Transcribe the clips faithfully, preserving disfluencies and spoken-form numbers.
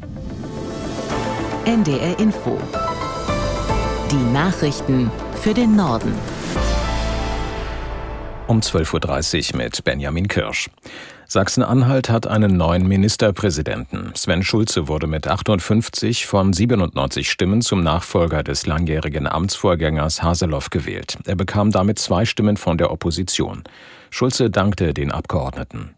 N D R Info. Die Nachrichten für den Norden. Um zwölf Uhr dreißig mit Benjamin Kirsch. Sachsen-Anhalt hat einen neuen Ministerpräsidenten. Sven Schulze wurde mit achtundfünfzig von siebenundneunzig Stimmen zum Nachfolger des langjährigen Amtsvorgängers Haseloff gewählt. Er bekam damit zwei Stimmen von der Opposition. Schulze dankte den Abgeordneten.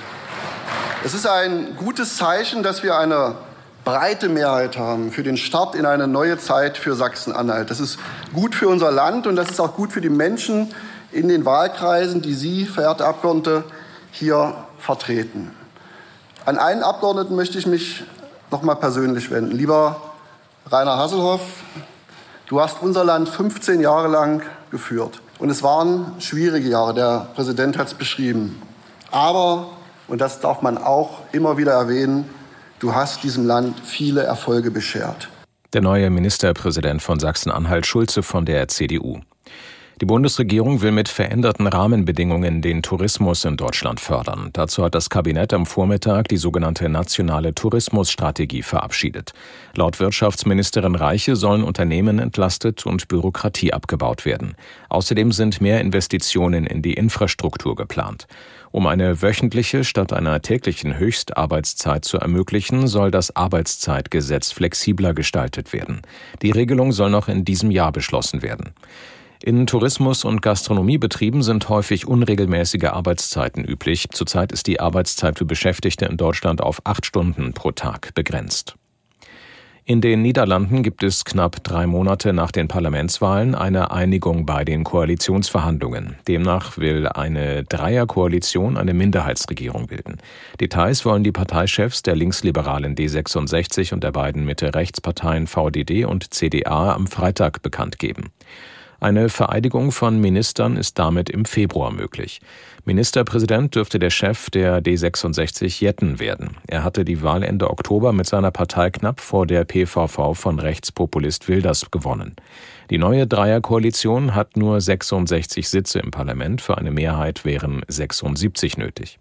Es ist ein gutes Zeichen, dass wir eine breite Mehrheit haben für den Start in eine neue Zeit für Sachsen-Anhalt. Das ist gut für unser Land und das ist auch gut für die Menschen in den Wahlkreisen, die Sie, verehrte Abgeordnete, hier vertreten. An einen Abgeordneten möchte ich mich noch mal persönlich wenden. Lieber Rainer Haselhoff, du hast unser Land fünfzehn Jahre lang geführt. Und es waren schwierige Jahre, der Präsident hat es beschrieben. Aber, und das darf man auch immer wieder erwähnen, du hast diesem Land viele Erfolge beschert. Der neue Ministerpräsident von Sachsen-Anhalt, Schulze von der C D U. Die Bundesregierung will mit veränderten Rahmenbedingungen den Tourismus in Deutschland fördern. Dazu hat das Kabinett am Vormittag die sogenannte Nationale Tourismusstrategie verabschiedet. Laut Wirtschaftsministerin Reiche sollen Unternehmen entlastet und Bürokratie abgebaut werden. Außerdem sind mehr Investitionen in die Infrastruktur geplant. Um eine wöchentliche statt einer täglichen Höchstarbeitszeit zu ermöglichen, soll das Arbeitszeitgesetz flexibler gestaltet werden. Die Regelung soll noch in diesem Jahr beschlossen werden. In Tourismus- und Gastronomiebetrieben sind häufig unregelmäßige Arbeitszeiten üblich. Zurzeit ist die Arbeitszeit für Beschäftigte in Deutschland auf acht Stunden pro Tag begrenzt. In den Niederlanden gibt es knapp drei Monate nach den Parlamentswahlen eine Einigung bei den Koalitionsverhandlungen. Demnach will eine Dreierkoalition eine Minderheitsregierung bilden. Details wollen die Parteichefs der linksliberalen D sechsundsechzig und der beiden Mitte-Rechts-Parteien V D D und C D A am Freitag bekannt geben. Eine Vereidigung von Ministern ist damit im Februar möglich. Ministerpräsident dürfte der Chef der D sechsundsechzig Jetten werden. Er hatte die Wahl Ende Oktober mit seiner Partei knapp vor der P V V von Rechtspopulist Wilders gewonnen. Die neue Dreierkoalition hat nur sechsundsechzig Sitze im Parlament, für eine Mehrheit wären sechsundsiebzig nötig.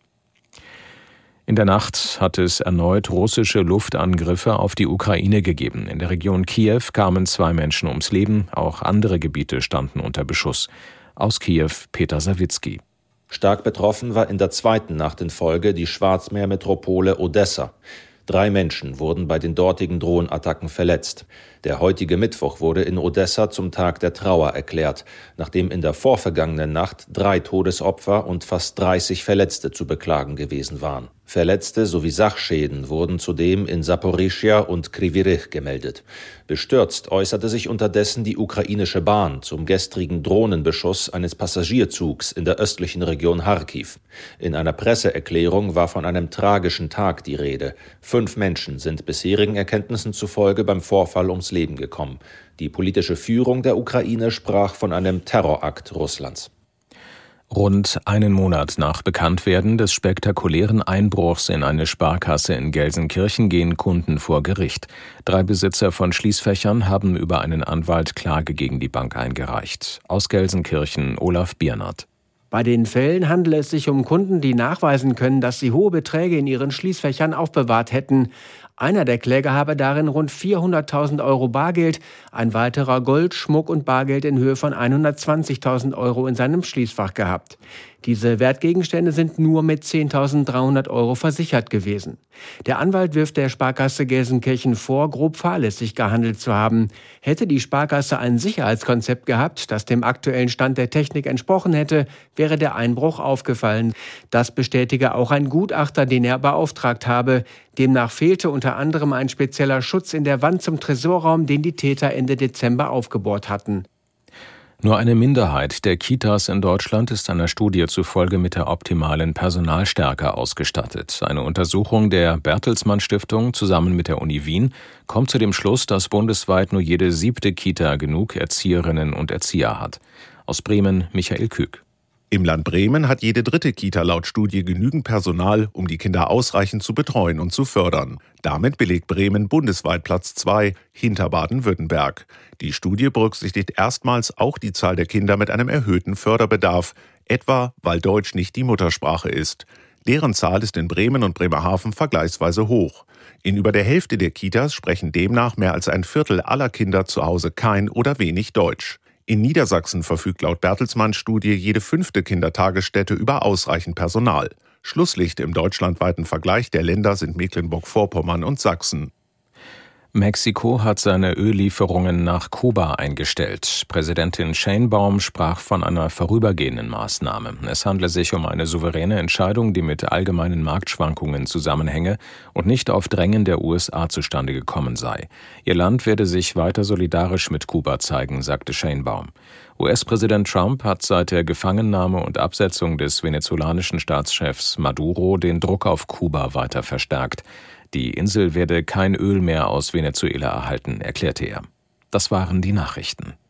In der Nacht hat es erneut russische Luftangriffe auf die Ukraine gegeben. In der Region Kiew kamen zwei Menschen ums Leben, auch andere Gebiete standen unter Beschuss. Aus Kiew Peter Sawicki. Stark betroffen war in der zweiten Nacht in Folge die Schwarzmeermetropole Odessa. Drei Menschen wurden bei den dortigen Drohnenattacken verletzt. Der heutige Mittwoch wurde in Odessa zum Tag der Trauer erklärt, nachdem in der vorvergangenen Nacht drei Todesopfer und fast dreißig Verletzte zu beklagen gewesen waren. Verletzte sowie Sachschäden wurden zudem in Saporischschja und Kryvyi Rih gemeldet. Bestürzt äußerte sich unterdessen die ukrainische Bahn zum gestrigen Drohnenbeschuss eines Passagierzugs in der östlichen Region Charkiw. In einer Presseerklärung war von einem tragischen Tag die Rede. Fünf Menschen sind bisherigen Erkenntnissen zufolge beim Vorfall ums Leben gekommen. Die politische Führung der Ukraine sprach von einem Terrorakt Russlands. Rund einen Monat nach Bekanntwerden des spektakulären Einbruchs in eine Sparkasse in Gelsenkirchen gehen Kunden vor Gericht. Drei Besitzer von Schließfächern haben über einen Anwalt Klage gegen die Bank eingereicht. Aus Gelsenkirchen Olaf Biernert. Bei den Fällen handelt es sich um Kunden, die nachweisen können, dass sie hohe Beträge in ihren Schließfächern aufbewahrt hätten. Einer der Kläger habe darin rund vierhunderttausend Euro Bargeld, ein weiterer Gold, Schmuck und Bargeld in Höhe von hundertzwanzigtausend Euro in seinem Schließfach gehabt. Diese Wertgegenstände sind nur mit zehntausenddreihundert Euro versichert gewesen. Der Anwalt wirft der Sparkasse Gelsenkirchen vor, grob fahrlässig gehandelt zu haben. Hätte die Sparkasse ein Sicherheitskonzept gehabt, das dem aktuellen Stand der Technik entsprochen hätte, wäre der Einbruch aufgefallen. Das bestätige auch ein Gutachter, den er beauftragt habe. Demnach fehlte unter anderem ein spezieller Schutz in der Wand zum Tresorraum, den die Täter Ende Dezember aufgebohrt hatten. Nur eine Minderheit der Kitas in Deutschland ist einer Studie zufolge mit der optimalen Personalstärke ausgestattet. Eine Untersuchung der Bertelsmann Stiftung zusammen mit der Uni Wien kommt zu dem Schluss, dass bundesweit nur jede siebte Kita genug Erzieherinnen und Erzieher hat. Aus Bremen Michael Kück. Im Land Bremen hat jede dritte Kita laut Studie genügend Personal, um die Kinder ausreichend zu betreuen und zu fördern. Damit belegt Bremen bundesweit Platz zwei hinter Baden-Württemberg. Die Studie berücksichtigt erstmals auch die Zahl der Kinder mit einem erhöhten Förderbedarf, etwa weil Deutsch nicht die Muttersprache ist. Deren Zahl ist in Bremen und Bremerhaven vergleichsweise hoch. In über der Hälfte der Kitas sprechen demnach mehr als ein Viertel aller Kinder zu Hause kein oder wenig Deutsch. In Niedersachsen verfügt laut Bertelsmann-Studie jede fünfte Kindertagesstätte über ausreichend Personal. Schlusslicht im deutschlandweiten Vergleich der Länder sind Mecklenburg-Vorpommern und Sachsen. Mexiko hat seine Öllieferungen nach Kuba eingestellt. Präsidentin Sheinbaum sprach von einer vorübergehenden Maßnahme. Es handle sich um eine souveräne Entscheidung, die mit allgemeinen Marktschwankungen zusammenhänge und nicht auf Drängen der U S A zustande gekommen sei. Ihr Land werde sich weiter solidarisch mit Kuba zeigen, sagte Sheinbaum. U S-Präsident Trump hat seit der Gefangennahme und Absetzung des venezolanischen Staatschefs Maduro den Druck auf Kuba weiter verstärkt. Die Insel werde kein Öl mehr aus Venezuela erhalten, erklärte er. Das waren die Nachrichten.